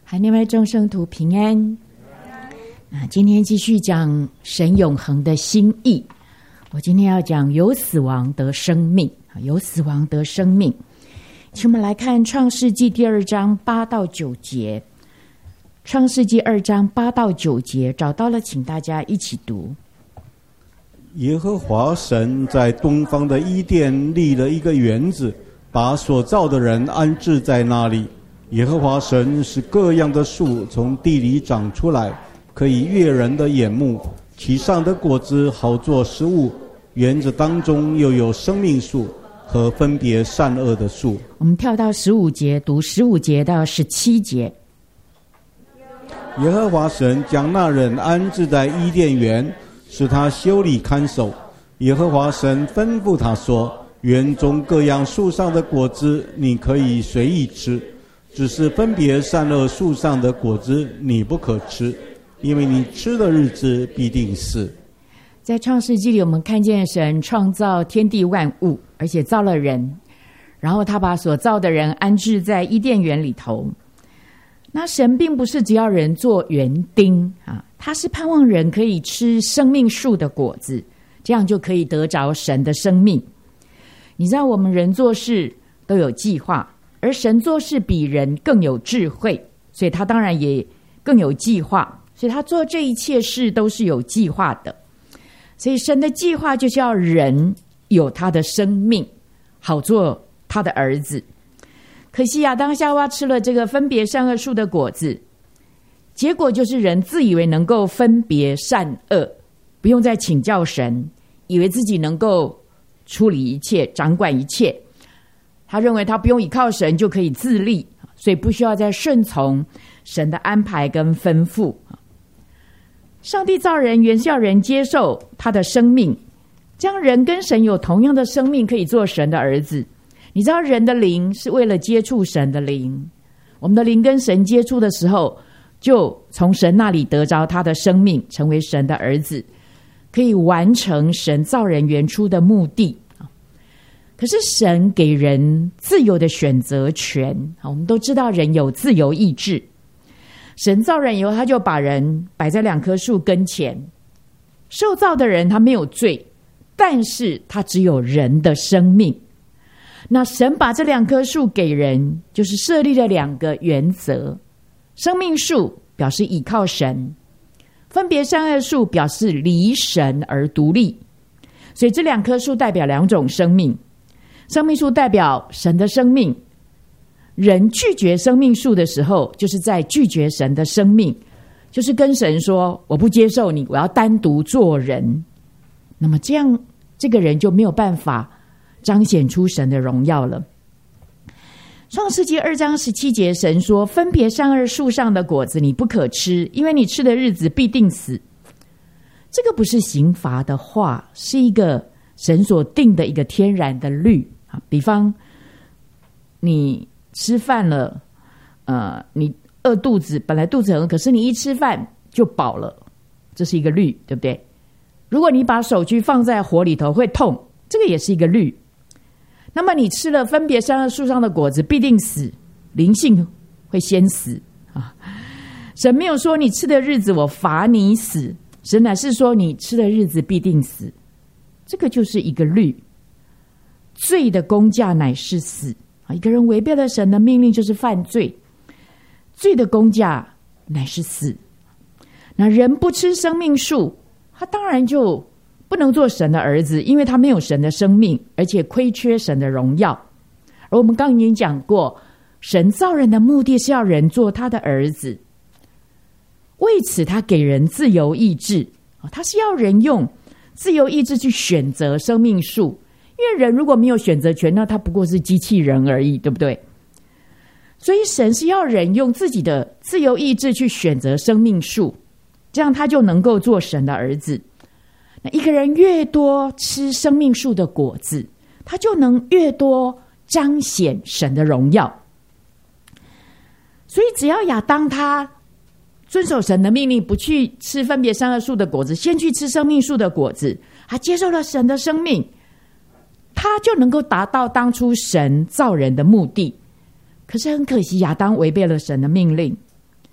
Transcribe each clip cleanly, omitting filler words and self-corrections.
海内外众生图平安。今天继续讲神永恒的心意。我今天要讲由死亡得生命，由死亡得生命。请我们来看创世纪第2章8到9节。创世纪2章8到9节找到了，请大家一起读。 耶和华神在东方的伊甸立了一个园子，把所造的人安置在那里。耶和华神使各样的树从地里长出来，可以悦人的眼目，其上的果子好做食物。园子当中又有生命树和分别善恶的树。 我们跳到15节，读15节到17节。 耶和华神将那人安置在伊甸园，使他修理看守。耶和华神吩咐他说：园中各样树上的果子你可以随意吃，只是分别善恶树上的果子你不可吃，因为你吃的日子必定死。 在创世纪里，我们看见神创造天地万物，而且造了人，然后他把所造的人安置在伊甸园里头。那神并不是只要人做园丁他是盼望人可以吃生命树的果子，这样就可以得着神的生命。你知道我们人做事都有计划，而神做事比人更有智慧，所以他当然也更有计划，所以他做这一切事都是有计划的。所以神的计划就是要人有他的生命，好做他的儿子。可惜亚当夏娃吃了这个分别善恶树的果子，结果就是人自以为能够分别善恶，不用再请教神，以为自己能够处理一切，掌管一切。他认为他不用依靠神就可以自立，所以不需要再顺从神的安排跟吩咐。上帝造人原是要人接受他的生命，将人跟神有同样的生命，可以做神的儿子。你知道人的灵是为了接触神的灵，我们的灵跟神接触的时候，就从神那里得着他的生命，成为神的儿子，可以完成神造人原初的目的。可是神给人自由的选择权，我们都知道人有自由意志。神造人以后，他就把人摆在2棵树跟前。受造的人他没有罪，但是他只有人的生命。那神把这2棵树给人，就是设立了2个原则。生命树表示倚靠神，分别善恶树表示离神而独立。所以这2棵树代表2种生命。生命树代表神的生命，人拒绝生命树的时候，就是在拒绝神的生命，就是跟神说我不接受你，我要单独做人。那么这样这个人就没有办法彰显出神的荣耀了。创世纪2章17节，神说分别善恶树上的果子你不可吃，因为你吃的日子必定死。这个不是刑罚的话，是一个神所定的一个天然的律。比方你吃饭了，你饿肚子，本来肚子很饿，可是你一吃饭就饱了，这是一个律，对不对？如果你把手去放在火里头会痛，这个也是一个律。那么你吃了分别善恶树上的果子必定死，灵性会先死神没有说你吃的日子我罚你死，神乃是说你吃的日子必定死，这个就是一个律。罪的工价乃是死，一个人违背了神的命令就是犯罪，罪的工价乃是死。那人不吃生命树，他当然就不能做神的儿子，因为他没有神的生命，而且亏缺神的荣耀。而我们刚刚已经讲过，神造人的目的是要人做他的儿子，为此他给人自由意志，他是要人用自由意志去选择生命树。因为人如果没有选择权，那他不过是机器人而已，对不对？所以神是要人用自己的自由意志去选择生命树，这样他就能够做神的儿子。那一个人越多吃生命树的果子，他就能越多彰显神的荣耀。所以只要亚当他遵守神的命令，不去吃分别善恶树的果子，先去吃生命树的果子，他接受了神的生命，他就能够达到当初神造人的目的。可是很可惜，亚当违背了神的命令，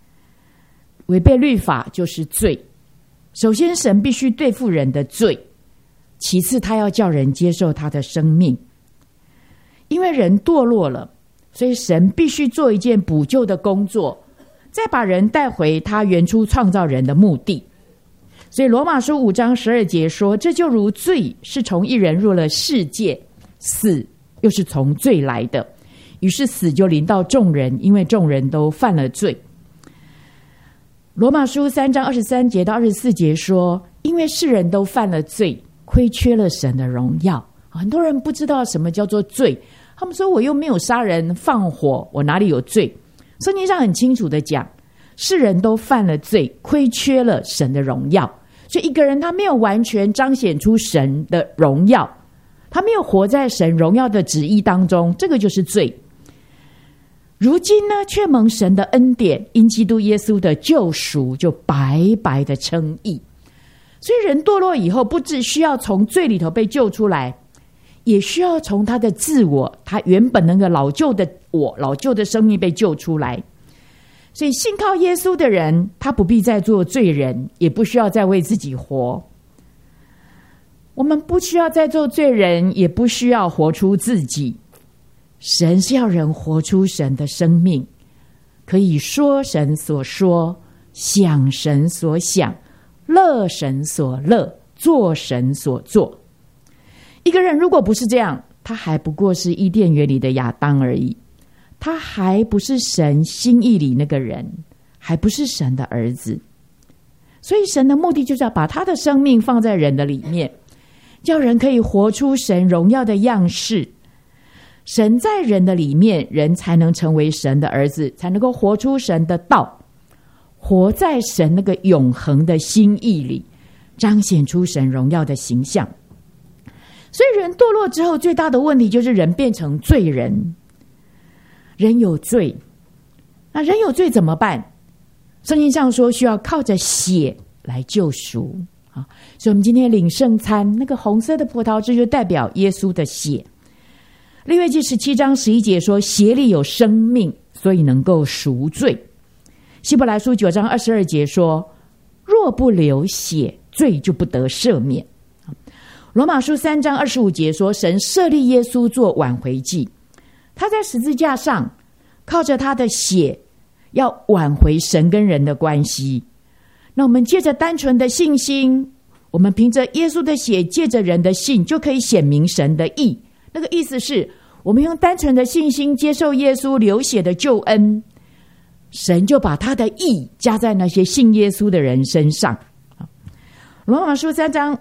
违背律法就是罪。首先神必须对付人的罪，其次他要叫人接受他的生命。因为人堕落了，所以神必须做一件补救的工作，再把人带回他原初创造人的目的。所以罗马书5章12节说，这就如罪是从一人入了世界，死又是从罪来的，于是死就临到众人，因为众人都犯了罪。罗马书3章23节到24节说，因为世人都犯了罪，亏缺了神的荣耀。很多人不知道什么叫做罪，他们说我又没有杀人放火，我哪里有罪？圣经上很清楚的讲，世人都犯了罪，亏缺了神的荣耀。所以一个人他没有完全彰显出神的荣耀，他没有活在神荣耀的旨意当中，这个就是罪。如今呢，却蒙神的恩典，因基督耶稣的救赎，就白白的称义。所以人堕落以后，不只需要从罪里头被救出来，也需要从他的自我，他原本那个老旧的我，老旧的生命被救出来。所以信靠耶稣的人，他不必再做罪人，也不需要再为自己活。我们不需要再做罪人，也不需要活出自己。神是要人活出神的生命，可以说神所说，想神所想，乐神所乐，做神所做。一个人如果不是这样，他还不过是伊甸园里的亚当而已，他还不是神心意里那个人，还不是神的儿子。所以神的目的就是要把他的生命放在人的里面，叫人可以活出神荣耀的样式。神在人的里面，人才能成为神的儿子，才能够活出神的道，活在神那个永恒的心意里，彰显出神荣耀的形象。所以人堕落之后，最大的问题就是人变成罪人。人有罪，那人有罪怎么办？圣经上说需要靠着血来救赎。所以我们今天领圣餐，那个红色的葡萄汁就代表耶稣的血。利未记17章11节说，血里有生命，所以能够赎罪。希伯来书9章22节说，若不流血，罪就不得赦免。罗马书3章25节说，神设立耶稣做挽回祭，他在十字架上靠着他的血要挽回神跟人的关系。那我们借着单纯的信心，我们凭着耶稣的血，借着人的信，就可以显明神的义。那个意思是我们用单纯的信心接受耶稣流血的救恩，神就把他的义加在那些信耶稣的人身上。罗马书3章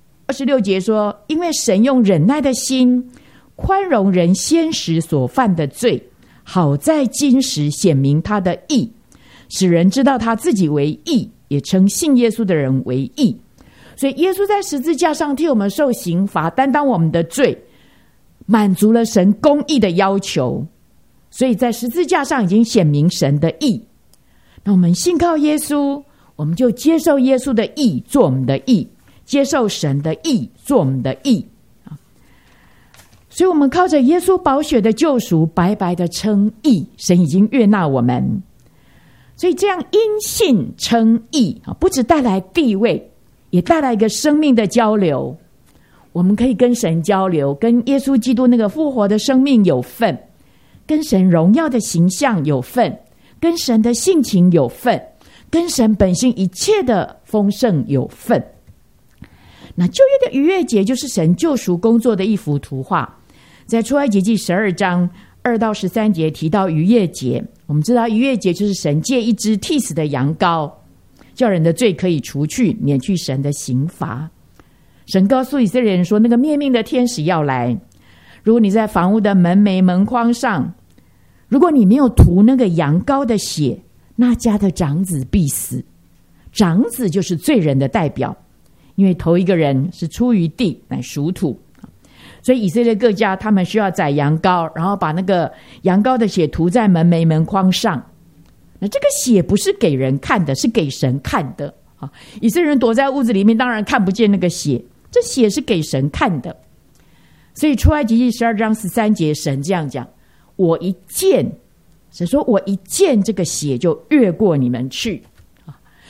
26节说，因为神用忍耐的心宽容人先时所犯的罪，好在今时显明他的义，使人知道他自己为义，也称信耶稣的人为义。所以耶稣在十字架上替我们受刑罚，担当我们的罪，满足了神公义的要求。所以在十字架上已经显明神的义。那我们信靠耶稣，我们就接受耶稣的义做我们的义，接受神的义做我们的义。所以我们靠着耶稣宝血的救赎，白白的称义，神已经悦纳我们。所以这样因信称义，不只带来地位，也带来一个生命的交流。我们可以跟神交流，跟耶稣基督那个复活的生命有份，跟神荣耀的形象有份，跟神的性情有份，跟神本性一切的丰盛有份。那旧约的逾越节就是神救赎工作的一幅图画。在出埃及记12章2到13节提到逾越节，我们知道逾越节就是神借一只替死的羊羔，叫人的罪可以除去，免去神的刑罚。神告诉以色列人说，那个灭命的天使要来，如果你在房屋的门楣门框上，如果你没有涂那个羊羔的血，那家的长子必死。长子就是罪人的代表，因为头一个人是出于地，乃属土。所以以色列各家他们需要宰羊羔，然后把那个羊羔的血涂在门楣门框上。那这个血不是给人看的，是给神看的。以色列人躲在屋子里面，当然看不见那个血，这血是给神看的。所以出埃及记12章13节，神这样讲，我一见，神说我一见这个血就越过你们去。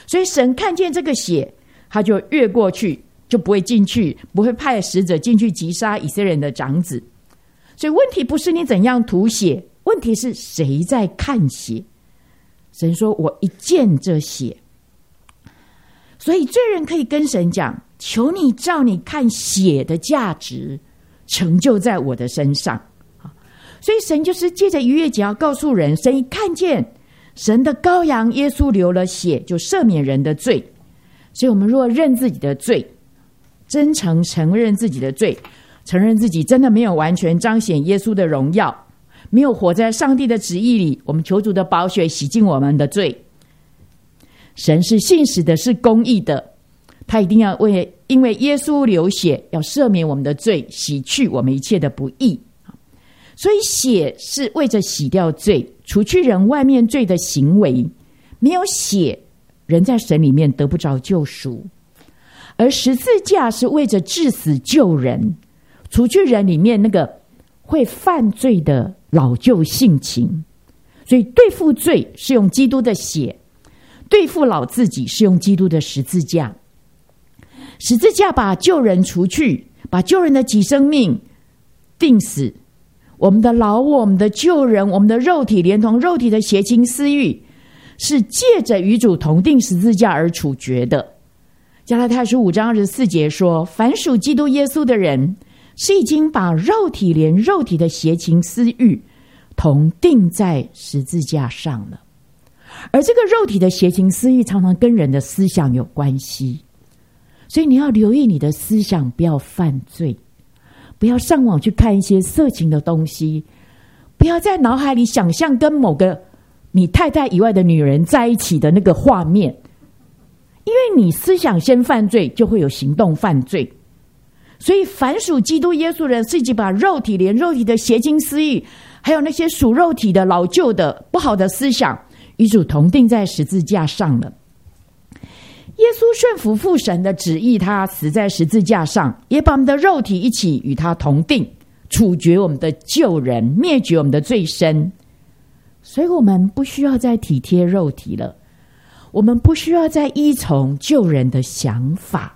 所以神看见这个血，他就越过去，就不会进去，不会派使者进去击杀以色列人的长子。所以问题不是你怎样涂血，问题是谁在看血。神说我一见这血，所以罪人可以跟神讲，求你照你看血的价值成就在我的身上。所以神就是借着逾越节要告诉人，神一看见神的羔羊耶稣流了血，就赦免人的罪。所以我们若认自己的罪，真诚承认自己的罪，承认自己真的没有完全彰显耶稣的荣耀，没有活在上帝的旨意里，我们求主的宝血洗净我们的罪。神是信实的，是公义的，他一定要因为耶稣流血，要赦免我们的罪，洗去我们一切的不义。所以血是为着洗掉罪，除去人外面罪的行为。没有血，人在神里面得不着救赎。而十字架是为着治死救人，除去人里面那个会犯罪的老旧性情。所以对付罪是用基督的血，对付老自己是用基督的十字架。十字架把救人除去，把救人的己生命定死。我们的老我，我们的旧人，我们的肉体，连同肉体的邪情私欲，是借着与主同定十字架而处决的。加拉太书5章24节说，凡属基督耶稣的人，是已经把肉体连肉体的邪情私欲同定在十字架上了。而这个肉体的邪情私欲常常跟人的思想有关系，所以你要留意你的思想，不要犯罪，不要上网去看一些色情的东西，不要在脑海里想象跟某个你太太以外的女人在一起的那个画面，因为你思想先犯罪，就会有行动犯罪。所以凡属基督耶稣人，是已经把肉体连肉体的邪情私欲，还有那些属肉体的老旧的不好的思想，与主同定在十字架上了。耶稣顺服父神的旨意，他死在十字架上，也把我们的肉体一起与他同定，处决我们的旧人，灭绝我们的罪身。所以我们不需要再体贴肉体了，我们不需要再依从旧人的想法。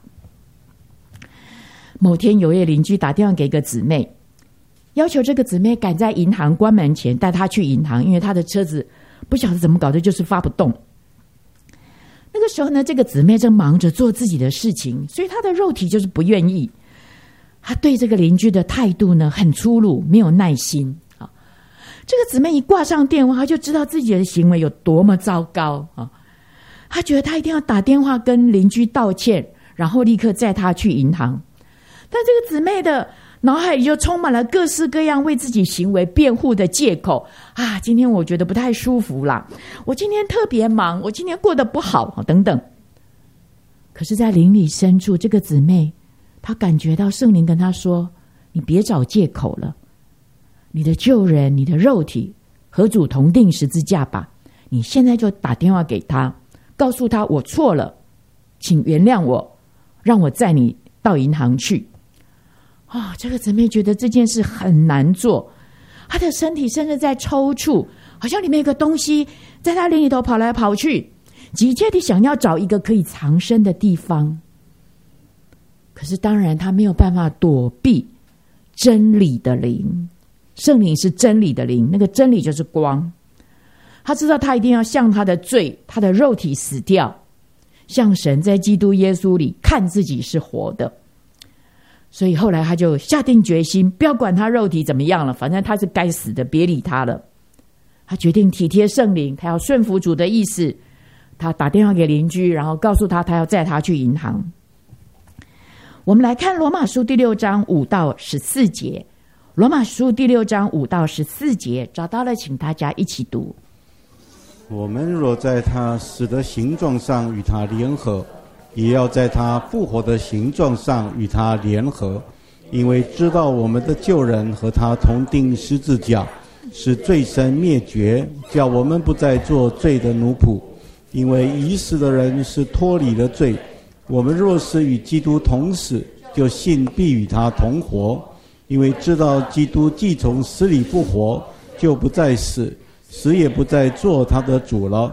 某天有位邻居打电话给一个姊妹，要求这个姊妹赶在银行关门前带她去银行，因为她的车子不晓得怎么搞的，就是发不动。那个时候呢，这个姊妹正忙着做自己的事情，所以她的肉体就是不愿意。她对这个邻居的态度呢很粗鲁，没有耐心。这个姊妹一挂上电话，她就知道自己的行为有多么糟糕啊！她觉得她一定要打电话跟邻居道歉，然后立刻载她去银行。但这个姊妹的脑海里就充满了各式各样为自己行为辩护的借口啊！今天我觉得不太舒服啦，我今天特别忙，我今天过得不好等等。可是在灵里深处，这个姊妹她感觉到圣灵跟她说，你别找借口了，你的旧人，你的肉体和主同定十字架吧，你现在就打电话给他，告诉他我错了，请原谅我，让我载你到银行去。这个姊妹觉得这件事很难做，她的身体甚至在抽搐，好像里面有个东西在她灵里头跑来跑去，急切地想要找一个可以藏身的地方。可是当然她没有办法躲避真理的灵，圣灵是真理的灵，那个真理就是光。她知道她一定要向她的罪，她的肉体死掉，向神在基督耶稣里看自己是活的。所以后来他就下定决心，不要管他肉体怎么样了，反正他是该死的，别理他了。他决定体贴圣灵，他要顺服主的意思。他打电话给邻居，然后告诉他要载他去银行。我们来看罗马书第6章5到14节。罗马书第6章5到14节，找到了请大家一起读。 我们若在他死的形状上与他联合，也要在他复活的形状上与他联合，因为知道我们的旧人和他同定十字架，使罪身灭绝，叫我们不再做罪的奴仆。因为已死的人是脱离了罪，我们若是与基督同死，就信必与他同活。因为知道基督既从死里复活，就不再死，死也不再做他的主了。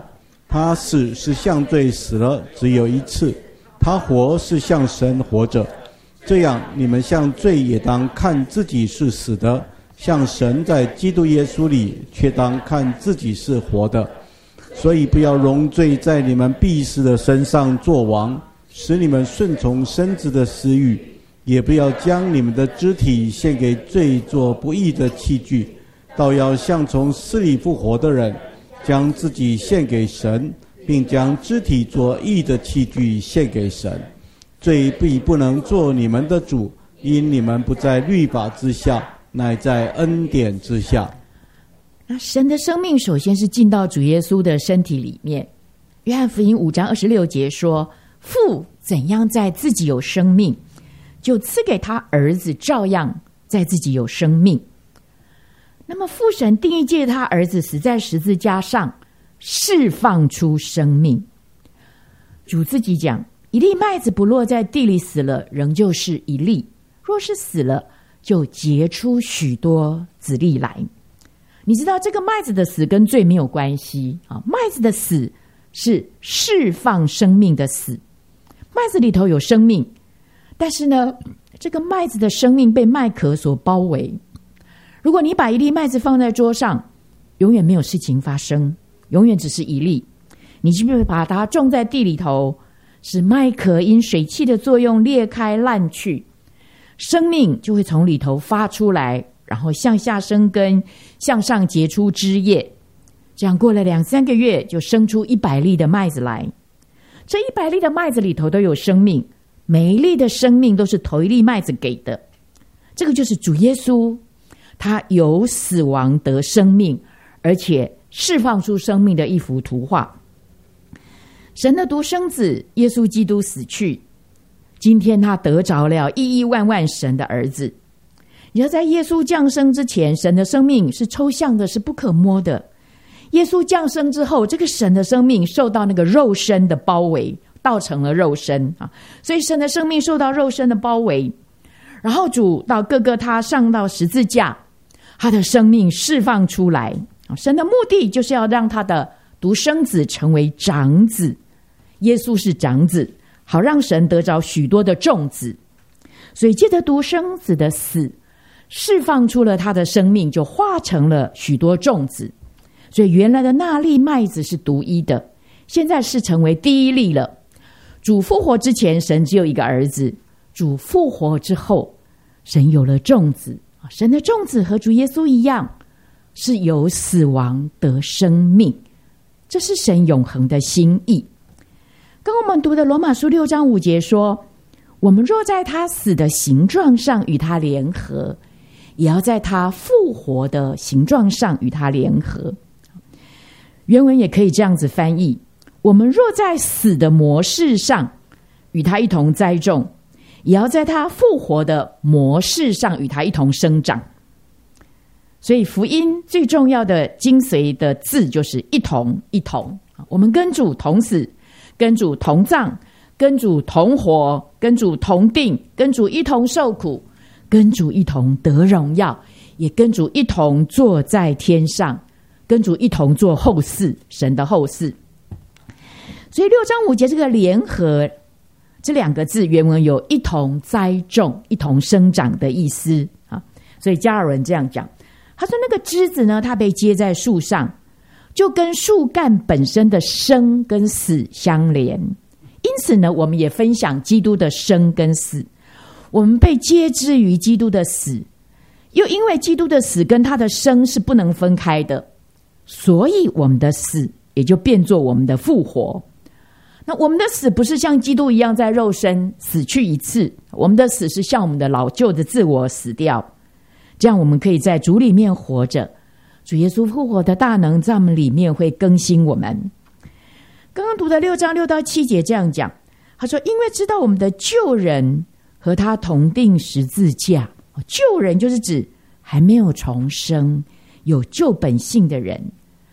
他死是向罪死了，只有一次；他活是向神活着。这样，你们向罪也当看自己是死的，向神在基督耶稣里却当看自己是活的。所以不要容罪在你们必死的身上作王，使你们顺从身子的私欲；也不要将你们的肢体献给罪做不义的器具，倒要像从死里复活的人，将自己献给神，并将肢体做义的器具献给神。罪必不能做你们的主，因你们不在律法之下，乃在恩典之下。 那神的生命首先是进到主耶稣的身体里面。约翰福音5章26节说，父怎样在自己有生命，就赐给他儿子照样在自己有生命。那么父神定义借他儿子死在十字架上，释放出生命。主自己讲，一粒麦子不落在地里死了，仍旧是一粒；若是死了，就结出许多子粒来。你知道这个麦子的死跟罪没有关系啊，麦子的死是释放生命的死。麦子里头有生命，但是呢，这个麦子的生命被麦壳所包围。如果你把一粒麦子放在桌上，永远没有事情发生，永远只是一粒。你是不是把它种在地里头，使麦壳因水汽的作用裂开烂去，生命就会从里头发出来，然后向下生根，向上结出枝叶。这样过了2-3个月，就生出100粒的麦子来。这100粒的麦子里头都有生命，每一粒的生命都是头一粒麦子给的。这个就是主耶稣，他由死亡得生命，而且释放出生命的一幅图画。神的独生子耶稣基督死去，今天他得着了亿亿万万神的儿子。你要在耶稣降生之前，神的生命是抽象的，是不可摸的。耶稣降生之后，这个神的生命受到那个肉身的包围，道成了肉身啊，所以神的生命受到肉身的包围。然后主到各个他上到十字架，他的生命释放出来。神的目的就是要让他的独生子成为长子，耶稣是长子，好让神得着许多的众子。所以借着独生子的死，释放出了他的生命，就化成了许多众子。所以原来的那粒麦子是独一的，现在是成为第一粒了。主复活之前，神只有一个儿子；主复活之后，神有了众子。神的众子和主耶稣一样，是由死亡得生命，这是神永恒的心意。跟我们读的罗马书6章5节说，我们若在他死的形状上与他联合，也要在他复活的形状上与他联合。原文也可以这样子翻译，我们若在死的模式上与他一同栽种，也要在他复活的模式上与他一同生长。所以福音最重要的精髓的字就是一同，一同。我们跟主同死，跟主同葬，跟主同活，跟主同定，跟主一同受苦，跟主一同得荣耀，也跟主一同坐在天上，跟主一同做后嗣，神的后嗣。所以6章5节这个联合这2个字原文有一同栽种，一同生长的意思啊。所以加尔文这样讲，他说那个枝子呢，它被接在树上，就跟树干本身的生跟死相连。因此呢，我们也分享基督的生跟死，我们被接之于基督的死，又因为基督的死跟他的生是不能分开的，所以我们的死也就变作我们的复活。那我们的死不是像基督一样在肉身死去一次，我们的死是像我们的老旧的自我死掉，这样我们可以在主里面活着。主耶稣复活的大能在我们里面会更新我们。刚刚读的6章6到7节这样讲，他说因为知道我们的旧人和他同定十字架，旧人就是指还没有重生有旧本性的人。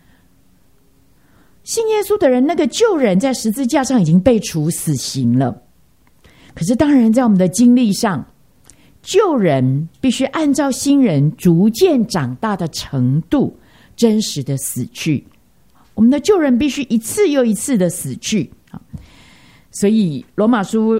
信耶稣的人，那个旧人在十字架上已经被处死刑了。可是当然在我们的经历上，旧人必须按照新人逐渐长大的程度真实的死去。 我们的旧人必须一次又一次的死去。所以罗马书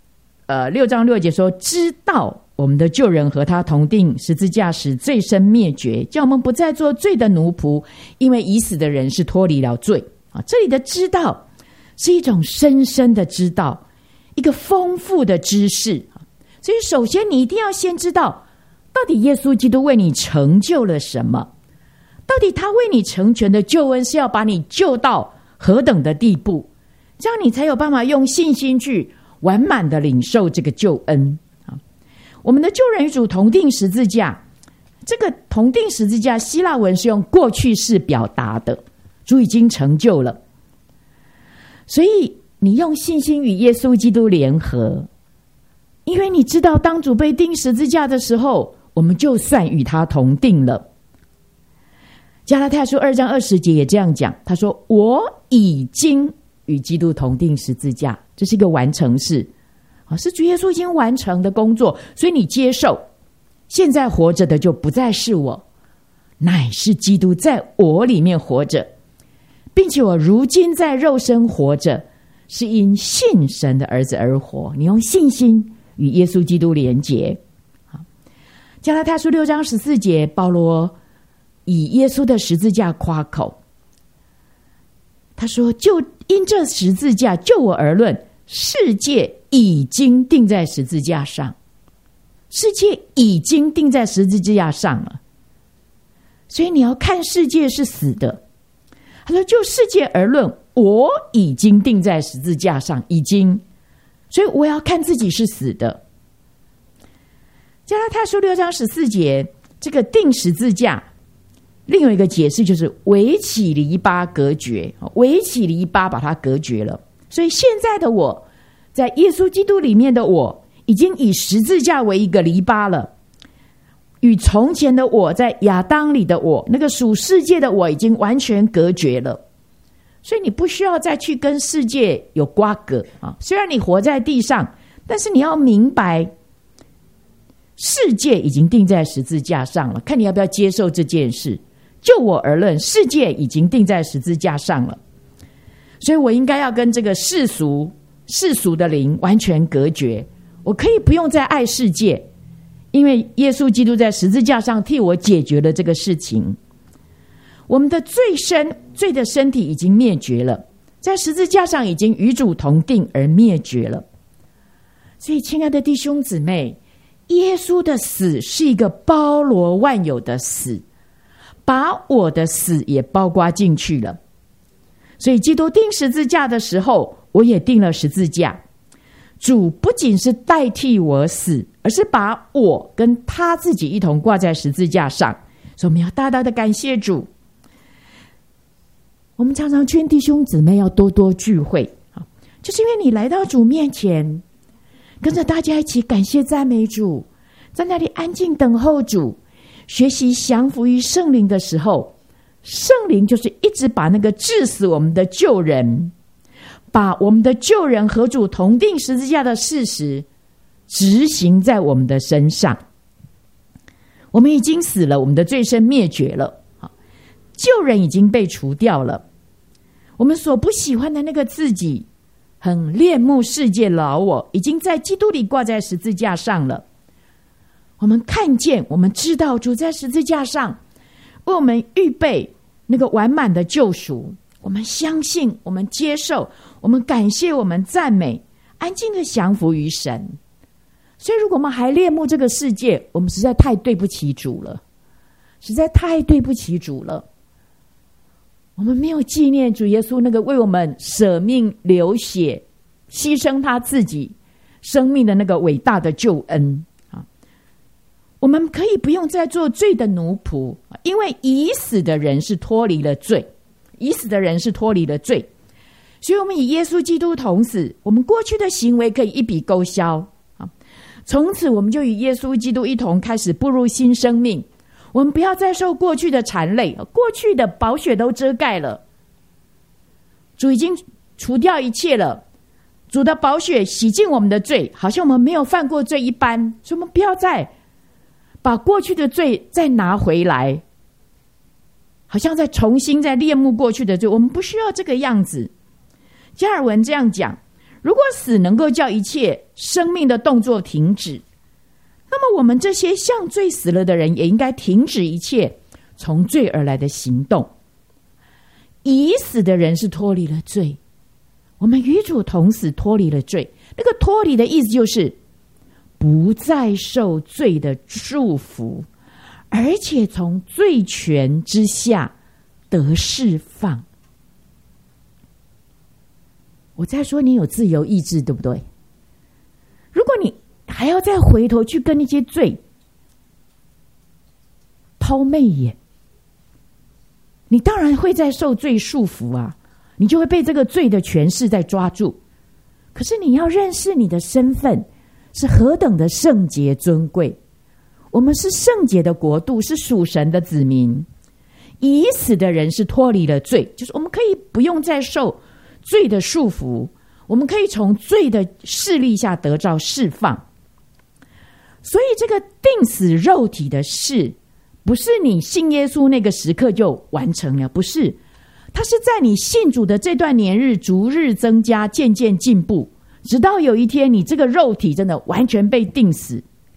6章6节说，知道我们的旧人和他同定十字架时罪身灭绝，叫我们不再做罪的奴仆，因为已死的人是脱离了罪。这里的知道是一种深深的知道，一个丰富的知识。所以首先你一定要先知道，到底耶稣基督为你成就了什么，到底他为你成全的救恩是要把你救到何等的地步，这样你才有办法用信心去完满的领受这个救恩。我们的救人与主同定十字架，这个同定十字架希腊文是用过去式表达的，主已经成就了。所以你用信心与耶稣基督联合，因为你知道当主被钉十字架的时候，我们就算与他同定了。加拉太书2章20节也这样讲，他说我已经与基督同定十字架，这是一个完成式，是主耶稣已经完成的工作，所以你接受，现在活着的就不再是我，乃是基督在我里面活着，并且我如今在肉身活着，是因信神的儿子而活。你用信心与耶稣基督连结。加拉太书6章14节，保罗以耶稣的十字架夸口，他说就因这十字架，就我而论，世界已经定在十字架上，世界已经定在十字架上了，所以你要看世界是死的。他说就世界而论，我已经定在十字架上，已经，所以我要看自己是死的。加拉太书6章14节，这个定十字架另有一个解释，就是围起篱笆隔绝，围起篱笆把它隔绝了。所以现在的我，在耶稣基督里面的我，已经以十字架为一个篱笆了，与从前的我，在亚当里的我，那个属世界的我，已经完全隔绝了。所以你不需要再去跟世界有瓜葛啊。虽然你活在地上，但是你要明白，世界已经定在十字架上了，看你要不要接受这件事。就我而论，世界已经定在十字架上了，所以我应该要跟这个世俗的灵完全隔绝。我可以不用再爱世界，因为耶稣基督在十字架上替我解决了这个事情。我们的罪的身体已经灭绝了，在十字架上已经与主同定而灭绝了。所以亲爱的弟兄姊妹，耶稣的死是一个包罗万有的死，把我的死也包括进去了。所以基督钉十字架的时候，我也钉了十字架。主不仅是代替我死，而是把我跟他自己一同挂在十字架上。所以我们要大大的感谢主。我们常常劝弟兄姊妹要多多聚会，就是因为你来到主面前，跟着大家一起感谢赞美主，在那里安静等候主，学习降服于圣灵的时候，圣灵就是一直把那个治死我们的旧人，把我们的旧人和主同定十字架的事实执行在我们的身上。我们已经死了，我们的罪身灭绝了，旧人已经被除掉了，我们所不喜欢的那个自己，很恋慕世界老我，已经在基督里挂在十字架上了。我们看见，我们知道主在十字架上为我们预备那个完满的救赎，我们相信，我们接受，我们感谢，我们赞美，安静的降服于神。所以如果我们还恋慕这个世界，我们实在太对不起主了，实在太对不起主了。我们没有纪念主耶稣那个为我们舍命流血牺牲他自己生命的那个伟大的救恩。我们可以不用再做罪的奴仆，因为已死的人是脱离了罪，已死的人是脱离了罪，所以我们以耶稣基督同死，我们过去的行为可以一笔勾销。从此我们就与耶稣基督一同开始步入新生命，我们不要再受过去的缠累，过去的宝血都遮盖了，主已经除掉一切了，主的宝血洗净我们的罪，好像我们没有犯过罪一般。所以我们不要再把过去的罪再拿回来， 好像在重新在恋慕过去的罪，我们不需要这个样子。加尔文这样讲，如果死能够叫一切生命的动作停止，那么我们这些向罪死了的人也应该停止一切从罪而来的行动。已死的人是脱离了罪，我们与主同死，脱离了罪。那个脱离的意思就是不再受罪的束缚，而且从罪权之下得释放。我在说你有自由意志，对不对？如果你还要再回头去跟那些罪抛媚眼，你当然会再受罪束缚啊，你就会被这个罪的权势在抓住。可是你要认识你的身份是何等的圣洁尊贵，我们是圣洁的国度，是属神的子民。已死的人是脱离了罪，就是我们可以不用再受罪的束缚，我们可以从罪的势力下得到释放。所以这个定死肉体的事，不是你信耶稣那个时刻就完成了，不是，它是在你信主的这段年日逐日增加，渐渐进步，直到有一天你这个肉体真的完全被定死。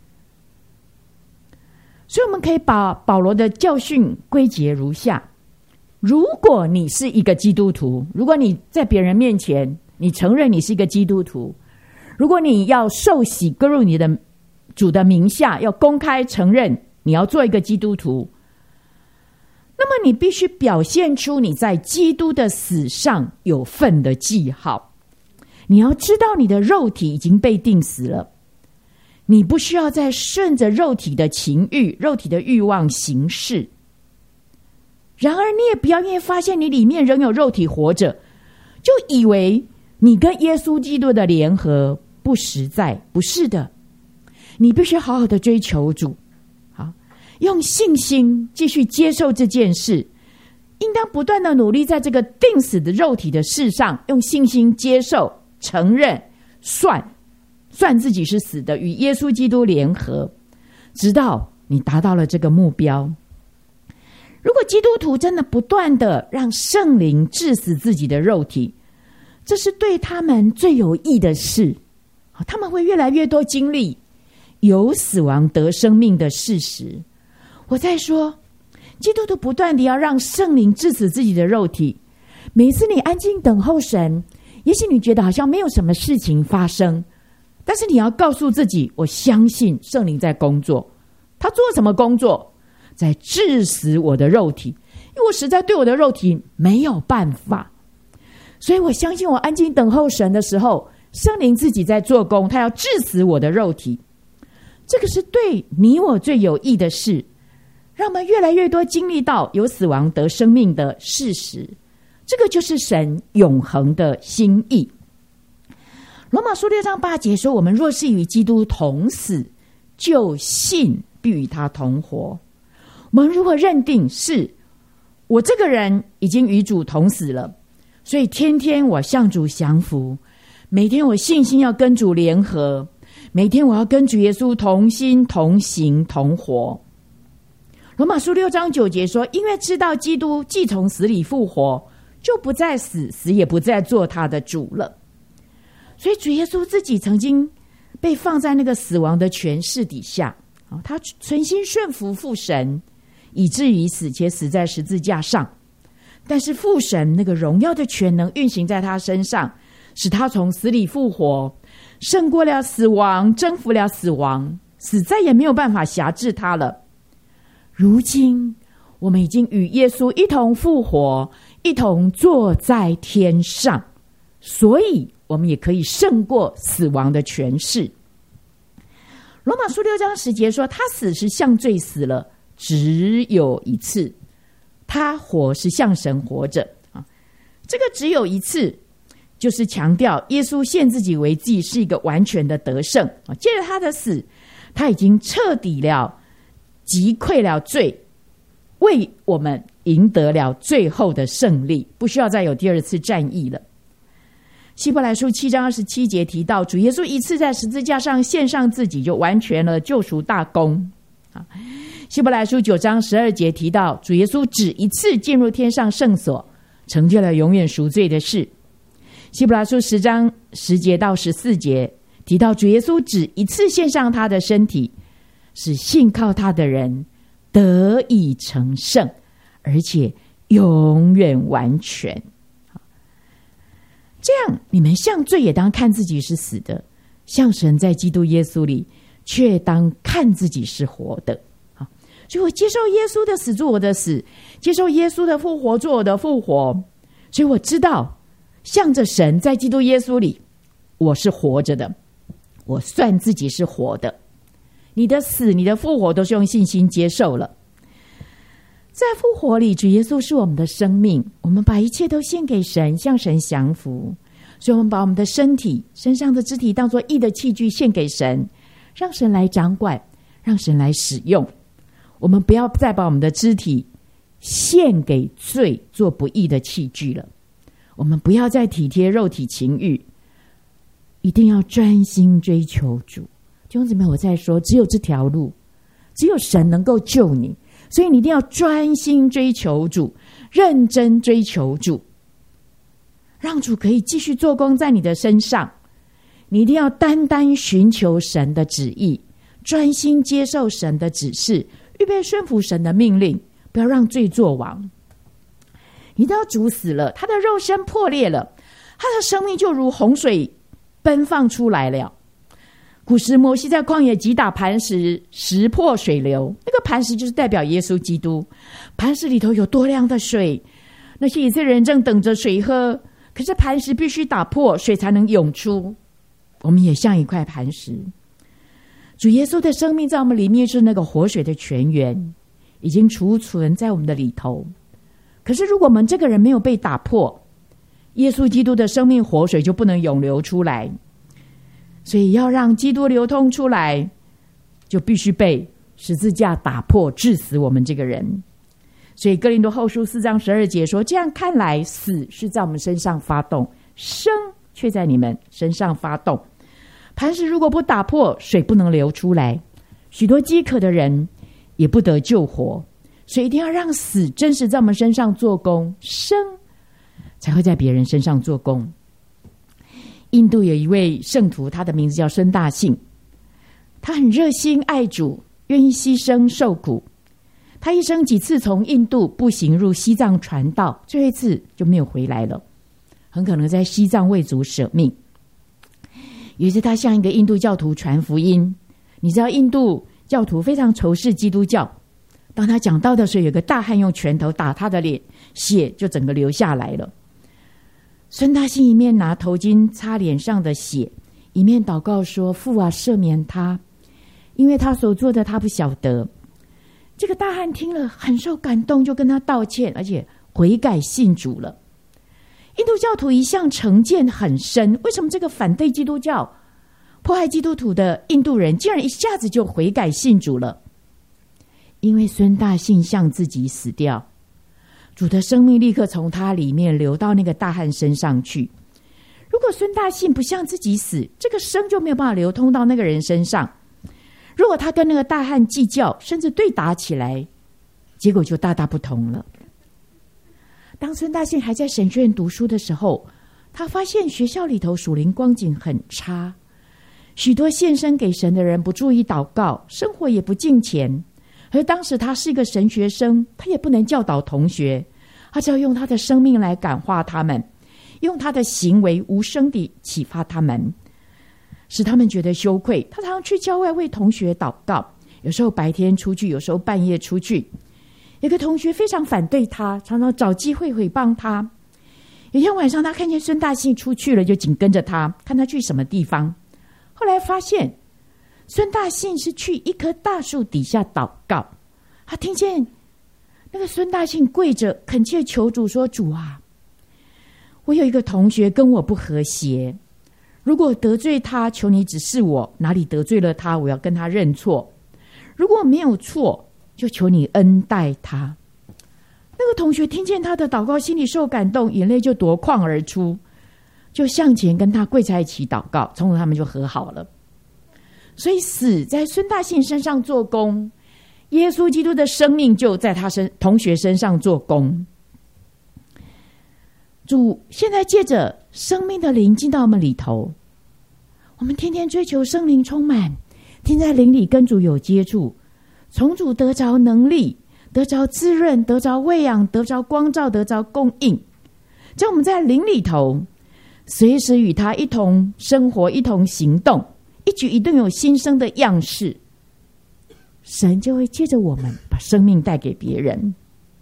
所以我们可以把保罗的教训归结如下：如果你是一个基督徒，如果你在别人面前你承认你是一个基督徒，如果你要受洗归入你的主的名下，要公开承认你要做一个基督徒，那么你必须表现出你在基督的死上有份的记号。你要知道你的肉体已经被定死了，你不需要再顺着肉体的情欲、肉体的欲望行事。然而你也不要因为发现你里面仍有肉体活着，就以为你跟耶稣基督的联合不实在。不是的，你必须好好的追求主，好，用信心继续接受这件事，应当不断的努力在这个定死的肉体的事上，用信心接受、承认、算自己是死的，与耶稣基督联合，直到你达到了这个目标。如果基督徒真的不断的让圣灵治死自己的肉体，这是对他们最有益的事，他们会越来越多经历由死亡得生命的事实。我在说，基督徒不断的要让圣灵治死自己的肉体，每次你安静等候神，也许你觉得好像没有什么事情发生，但是你要告诉自己，我相信圣灵在工作。他做什么工作？在治死我的肉体，因为我实在对我的肉体没有办法。所以我相信我安静等候神的时候，圣灵自己在做工，他要治死我的肉体。这个是对你我最有益的事，让我们越来越多经历到由死亡得生命的事实。这个就是神永恒的心意。罗马书6章8节说，我们若是与基督同死，就信必与他同活。我们如果认定是我这个人已经与主同死了，所以天天我向主降服，每天我信心要跟主联合，每天我要跟主耶稣同心同行同活。罗马书6章9节说，因为知道基督既从死里复活，就不再死，死也不再做他的主了。所以主耶稣自己曾经被放在那个死亡的权势底下，他存心顺服父神，以至于死，且死在十字架上。但是父神那个荣耀的权能运行在他身上，使他从死里复活，胜过了死亡，征服了死亡，死再也没有办法辖制他了。如今我们已经与耶稣一同复活，一同坐在天上，所以我们也可以胜过死亡的权势。罗马书6章10节说，他死是向罪死了，只有一次；他活是向神活着。这个只有一次，就是强调耶稣献自己为祭是一个完全的得胜。借着他的死，他已经彻底了击溃了罪，为我们赢得了最后的胜利，不需要再有第二次战役了。希伯来书7章27节提到，主耶稣一次在十字架上献上自己，就完全了救赎大功。 希伯来书9章12节提到，主耶稣只一次进入天上圣所，成就了永远赎罪的事。希伯来书10章10节到14节提到，主耶稣只一次献上他的身体，使信靠他的人得以成圣，而且永远完全。这样，你们向罪也当看自己是死的，向神在基督耶稣里却当看自己是活的。所以我接受耶稣的死做我的死，接受耶稣的复活做我的复活。所以我知道向着神在基督耶稣里我是活着的，我算自己是活的。你的死你的复活都是用信心接受了。在复活里，主耶稣是我们的生命，我们把一切都献给神，向神降服。所以我们把我们的身体身上的肢体当作义的器具献给神，让神来掌管，让神来使用。我们不要再把我们的肢体献给罪做不义的器具了。我们不要再体贴肉体情欲，一定要专心追求主。弟兄姊妹，我在说，只有这条路，只有神能够救你，所以你一定要专心追求主，认真追求主，让主可以继续做工在你的身上。你一定要单单寻求神的旨意，专心接受神的指示，预备顺服神的命令，不要让罪作王。你知道主死了，他的肉身破裂了，他的生命就如洪水奔放出来了。古时摩西在旷野击打磐石，石破水流，那个磐石就是代表耶稣基督。磐石里头有多量的水，那些以色列人正等着水喝，可是磐石必须打破，水才能涌出。我们也像一块磐石，主耶稣的生命在我们里面是那个活水的泉源，已经储存在我们的里头。可是如果我们这个人没有被打破，耶稣基督的生命活水就不能涌流出来。所以要让基督流通出来，就必须被十字架打破，致死我们这个人。所以哥林多后书4章12节说，这样看来，死是在我们身上发动，生却在你们身上发动。磐石如果不打破，水不能流出来，许多饥渴的人也不得救活。所以一定要让死真实在我们身上做工，生才会在别人身上做工。印度有一位圣徒，他的名字叫孙大信，他很热心爱主，愿意牺牲受苦。他一生几次从印度步行入西藏传道，最后一次就没有回来了，很可能在西藏为主舍命。有一次他向一个印度教徒传福音，你知道印度教徒非常仇视基督教，当他讲道的时候，有个大汉用拳头打他的脸，血就整个流下来了。孙大信一面拿头巾擦脸上的血，一面祷告说，父啊，赦免他，因为他所做的他不晓得。这个大汉听了很受感动，就跟他道歉，而且悔改信主了。印度教徒一向成见很深，为什么这个反对基督教迫害基督徒的印度人竟然一下子就悔改信主了？因为孙大信向自己死掉，主的生命立刻从他里面流到那个大汉身上去。如果孙大信不向自己死，这个生就没有办法流通到那个人身上。如果他跟那个大汉计较，甚至对打起来，结果就大大不同了。当孙大信还在神学院读书的时候，他发现学校里头属灵光景很差，许多献身给神的人不注意祷告，生活也不敬虔。而当时他是一个神学生，他也不能教导同学，他只要用他的生命来感化他们，用他的行为无声地启发他们，使他们觉得羞愧。他常常去郊外为同学祷告，有时候白天出去，有时候半夜出去。有个同学非常反对他，常常找机会诽谤他。有天晚上他看见孙大信出去了，就紧跟着他，看他去什么地方。后来发现孙大信是去一棵大树底下祷告，他听见那个孙大信跪着恳切求主说，主啊，我有一个同学跟我不和谐，如果得罪他，求你指示我哪里得罪了他，我要跟他认错，如果没有错，就求你恩待他。那个同学听见他的祷告，心里受感动，眼泪就夺眶而出，就向前跟他跪在一起祷告，从此他们就和好了。所以死在孙大信身上做工， 耶稣基督的生命就在他同学身上做工。主现在借着生命的灵进到我们里头，我们天天追求圣灵充满，天在灵里跟主有接触，从主得着能力，得着滋润，得着喂养，得着光照，得着供应，叫我们在灵里头随时与他一同生活，一同行动，一举一动有新生的样式，神就会借着我们把生命带给别人。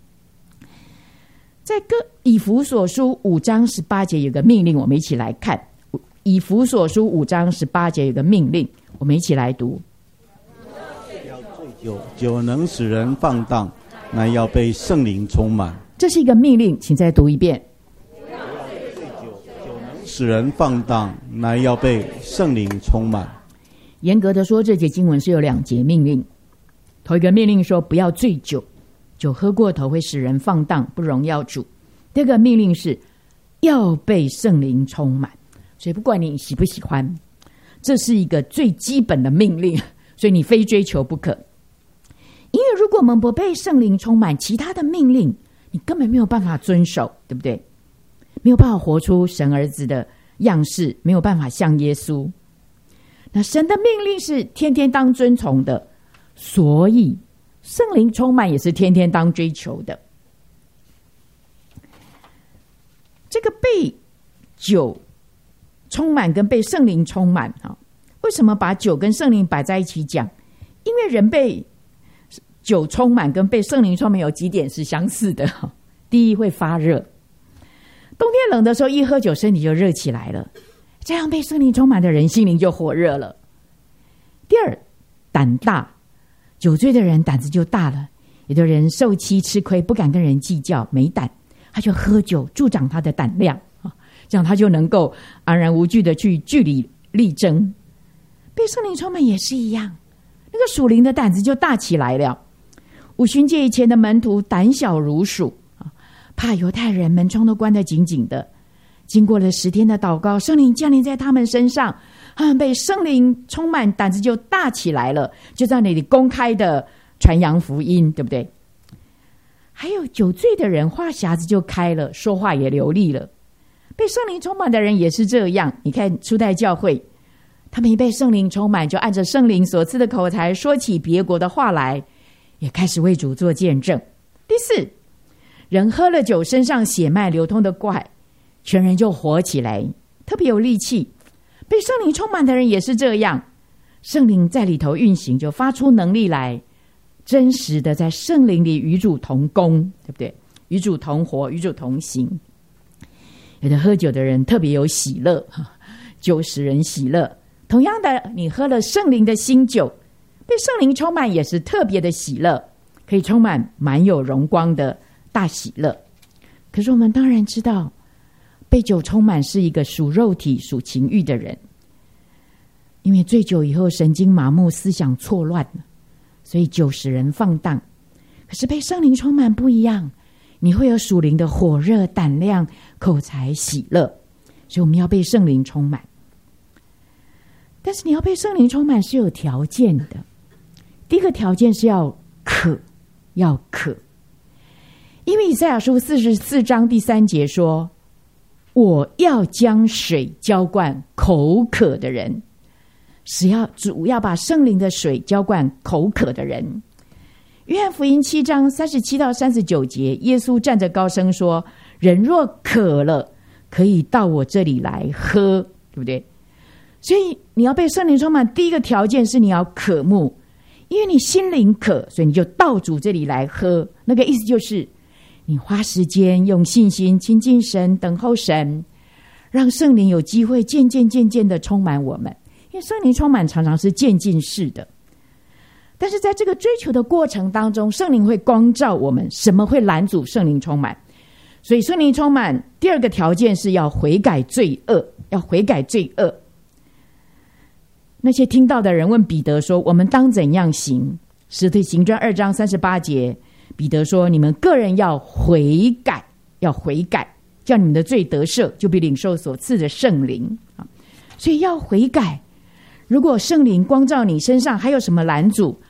在以弗所书5章18节有个命令，我们一起来看。以弗所书5章18节有个命令，我们一起来读。 要醉酒，酒能使人放荡，乃要被圣灵充满。 这是一个命令，请再读一遍。 不要醉酒，酒能使人放荡，乃要被圣灵充满。 严格的说，这节经文是有2节命令。头一个命令说不要醉酒，酒喝过头会使人放荡，不荣耀主。第二个命令是要被圣灵充满，所以不管你喜不喜欢，这是一个最基本的命令，所以你非追求不可。因为如果我们不被圣灵充满，其他的命令你根本没有办法遵守，对不对？没有办法活出神儿子的样式，没有办法像耶稣。那神的命令是天天当遵从的，所以圣灵充满也是天天当追求的。这个被酒充满跟被圣灵充满，为什么把酒跟圣灵摆在一起讲？因为人被酒充满跟被圣灵充满有几点是相似的。第一，会发热，冬天冷的时候一喝酒身体就热起来了，这样被圣灵充满的人心灵就火热了。第二，胆大，酒醉的人胆子就大了，有的人受欺吃亏不敢跟人计较，没胆，他就喝酒助长他的胆量，这样他就能够安然无惧的去据理力争。被圣灵充满也是一样，那个属灵的胆子就大起来了。五旬节以前的门徒胆小如鼠，怕犹太人，门窗都关得紧紧的。经过了10天的祷告，圣灵降临在他们身上，他们被圣灵充满，胆子就大起来了，就在那里公开的传扬福音，对不对？还有酒醉的人话匣子就开了，说话也流利了。被圣灵充满的人也是这样，你看初代教会，他们一被圣灵充满，就按着圣灵所赐的口才说起别国的话来，也开始为主做见证。第四，人喝了酒身上血脉流通的怪，全人就活起来，特别有力气。被圣灵充满的人也是这样，圣灵在里头运行，就发出能力来，真实的在圣灵里与主同工，对不对？与主同活，与主同行。有的喝酒的人特别有喜乐，酒使人喜乐。同样的，你喝了圣灵的新酒，被圣灵充满也是特别的喜乐，可以充满满有荣光的大喜乐。可是我们当然知道，被酒充满是一个属肉体属情欲的人，因为醉酒以后神经麻木，思想错乱，所以酒使人放荡。可是被圣灵充满不一样，你会有属灵的火热、胆量、口才、喜乐。所以我们要被圣灵充满，但是你要被圣灵充满是有条件的。第一个条件是要渴，要渴。因为以赛亚书44章第3节说，我要将水浇灌口渴的人，主要把圣灵的水浇灌口渴的人。约翰福音7章37到39节，耶稣站着高声说，人若渴了，可以到我这里来喝，对不对？所以你要被圣灵充满，第一个条件是你要渴慕，因为你心灵渴，所以你就到主这里来喝。那个意思就是你花时间用信心亲近神，等候神，让圣灵有机会渐渐的充满我们。因为圣灵充满常常是渐进式的，但是在这个追求的过程当中，圣灵会光照我们，什么会拦阻圣灵充满？所以圣灵充满第二个条件是要悔改罪恶，要悔改罪恶。那些听到的人问彼得说，我们当怎样行？使徒行传2章38节，彼得说，你们个人要悔改，要悔改，叫你们的罪得赦，就必领受所赐的圣灵。所以要悔改。如果圣灵光照你身上还有什么拦阻，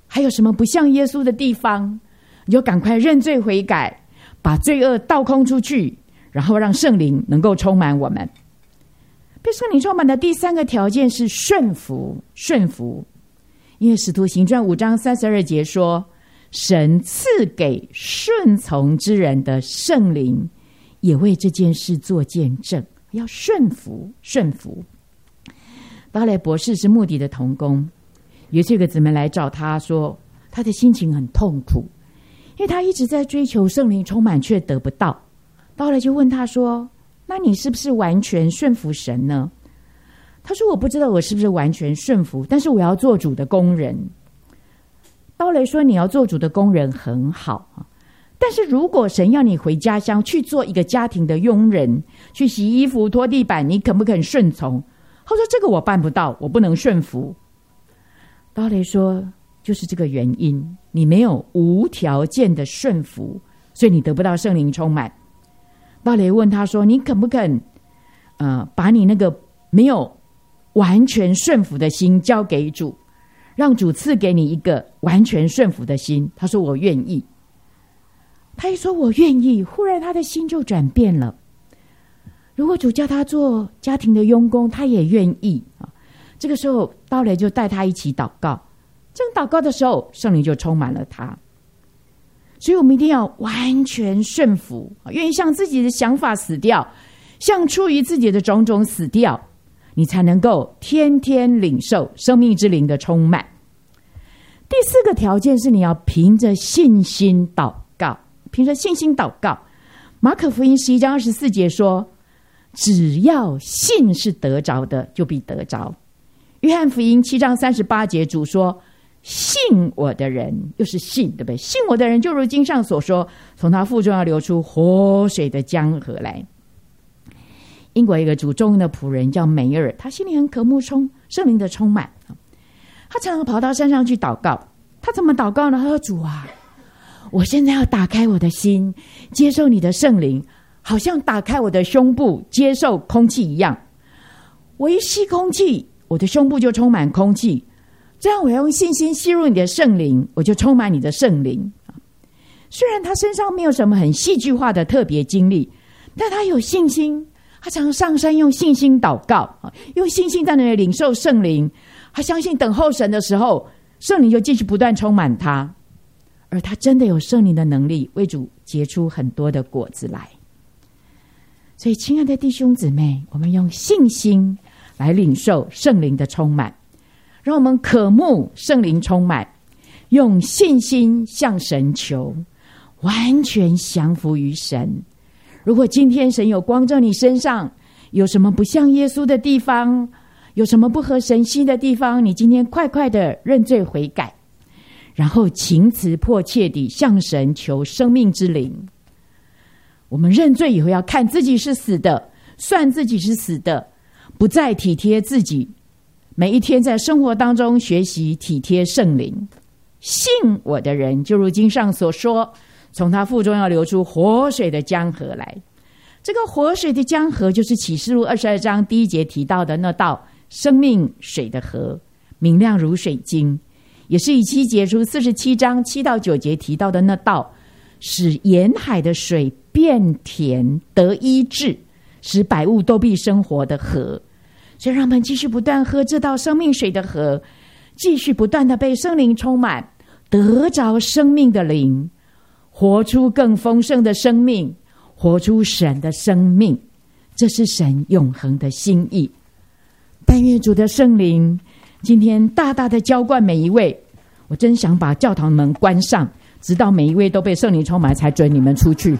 还有什么不像耶稣的地方，你就赶快认罪悔改，把罪恶倒空出去，然后让圣灵能够充满我们。被圣灵充满的第三个条件是顺服。顺服，因为使徒行传5章32节说，神赐给顺从之人的圣灵也为这件事做见证，要顺服。顺服。巴雷博士是穆迪的同工，有这个姊妹来找他说，他的心情很痛苦，因为他一直在追求圣灵充满却得不到。巴雷就问他说，那你是不是完全顺服神呢？他说，我不知道我是不是完全顺服，但是我要做主的工人。巴雷说，你要做主的工人很好，但是如果神要你回家乡去做一个家庭的佣人，去洗衣服拖地板，你肯不肯顺从？他说，这个我办不到，我不能顺服。巴雷说，就是这个原因，你没有无条件的顺服，所以你得不到圣灵充满。巴雷问他说，你肯不肯把你那个没有完全顺服的心交给主，让主赐给你一个完全顺服的心？他说，我愿意。他一说我愿意，忽然他的心就转变了。如果主叫他做家庭的佣工，他也愿意。这个时候巴雷就带他一起祷告，正祷告的时候，圣灵就充满了他。所以我们一定要完全顺服，愿意向自己的想法死掉，向出于自己的种种死掉，你才能够天天领受生命之灵的充满。第四个条件是你要凭着信心祷告。凭着信心祷告，马可福音11章24节说，只要信是得着的，就必得着。约翰福音7章38节，主说，信我的人，又是信，对不对？信我的人就如经上所说，从他腹中要流出活水的江河来。英国一个主中的仆人叫梅尔，他心里很渴慕圣灵的充满，他常常跑到山上去祷告。他怎么祷告呢？他说，主啊，我现在要打开我的心，接受你的圣灵，好像打开我的胸部接受空气一样。我一吸空气，我的胸部就充满空气，这样我要用信心吸入你的圣灵，我就充满你的圣灵。虽然他身上没有什么很戏剧化的特别经历，但他有信心，他常上山用信心祷告，用信心在那里领受圣灵。他相信等候神的时候，圣灵就继续不断充满他，而他真的有圣灵的能力为主结出很多的果子来。所以亲爱的弟兄姊妹，我们用信心来领受圣灵的充满，让我们渴慕圣灵充满，用信心向神求，完全降服于神。如果今天神有光照你身上，有什么不像耶稣的地方，有什么不合神心的地方，你今天快快的认罪悔改，然后情辞迫切地向神求生命之灵。我们认罪以后要看自己是死的，算自己是死的，不再体贴自己，每一天在生活当中学习体贴圣灵。信我的人，就如经上所说，从他腹中要流出活水的江河来。这个活水的江河就是启示录22章第1节提到的那道生命水的河，明亮如水晶，也是以7节出47章7到9节提到的那道使沿海的水变甜得医治，使百物都必生活的河。所以让我们继续不断喝这道生命水的河，继续不断的被圣灵充满，得着生命的灵，活出更丰盛的生命，活出神的生命。这是神永恒的心意。但愿主的圣灵今天大大的浇灌每一位。我真想把教堂门关上，直到每一位都被圣灵充满，才准你们出去。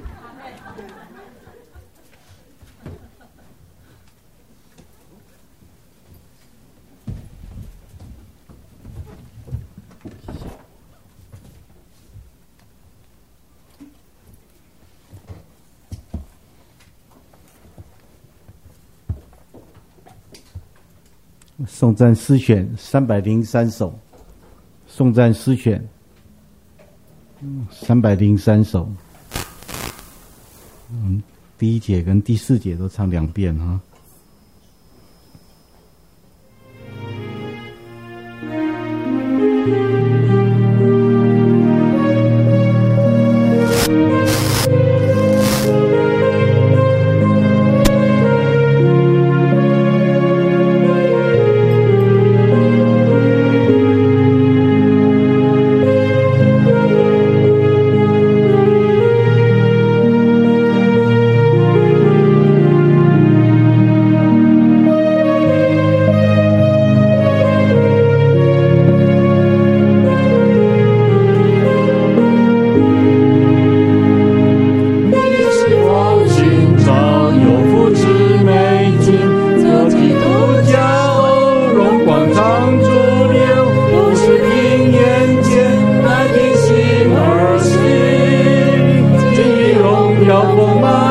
颂赞诗选303首，颂赞诗选303首。第1节跟第4节都唱2遍哈。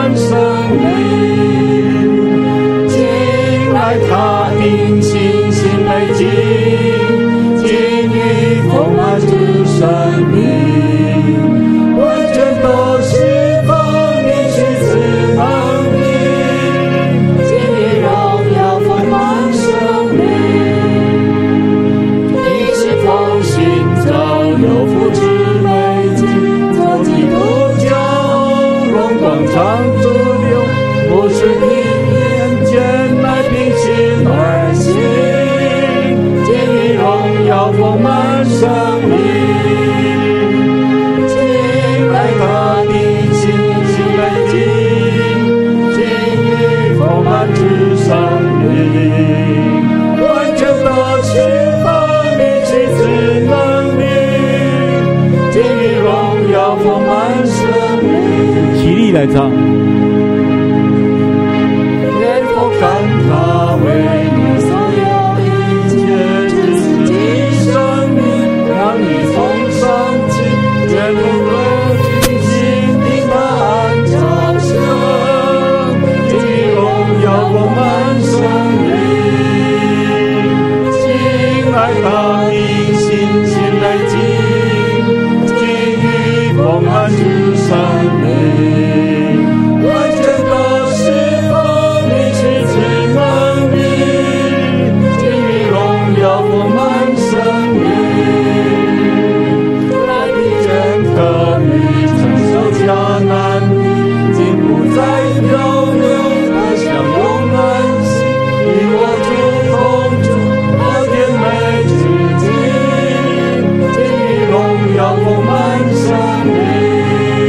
满生命，进来他定信心累积，进于丰满之生命，完全都释放你去此能力，进于荣耀丰满生命。你是否行走有福之美景，做基督教荣光常驻留，不是凭眼见，乃凭心而行，进于荣耀丰满生命。进来他的信心累积，进于丰满之生命，完全的释放你去此能力，进于荣耀丰满生命。 起立来唱。 愿否看他为你所有一切之死的生命，让你从上起，愿不得去心灵的安照生，进于荣耀丰满生命。进来他的信心累积，进于丰满之生命，完全的释放你去此能力，进于荣耀丰满生命。来的人可以承受迦南地，竟不再漂流，得享永安息，与我主同住，和甜美之境，进于荣耀丰满生命。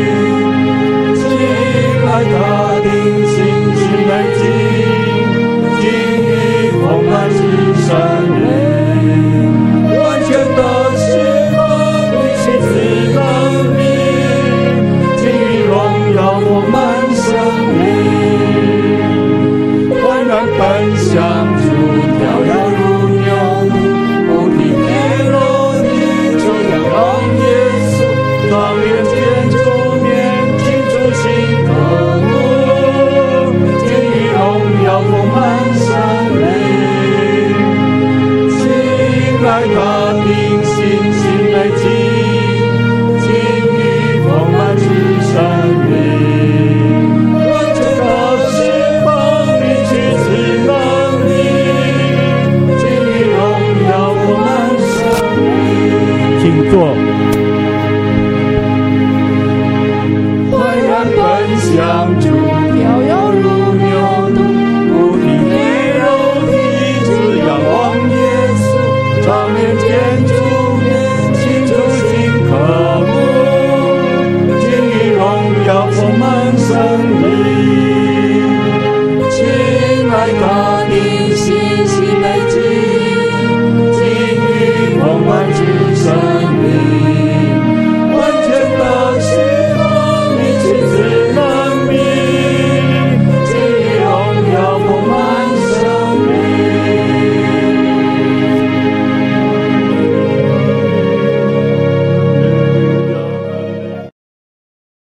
进来他的信心累积，进于丰满之生命，完全的释放你去此能力，进于荣耀丰满生命。欢然奔向主，跳跃如牛犊，不听天罗地，就要让耶稣当面见主面，清楚心渴慕，进于荣耀丰满生命。进来他的信心累积，进于丰满之生命，完全的释放你去此能力，进于荣耀丰满生命。 请坐。 欢然奔向主。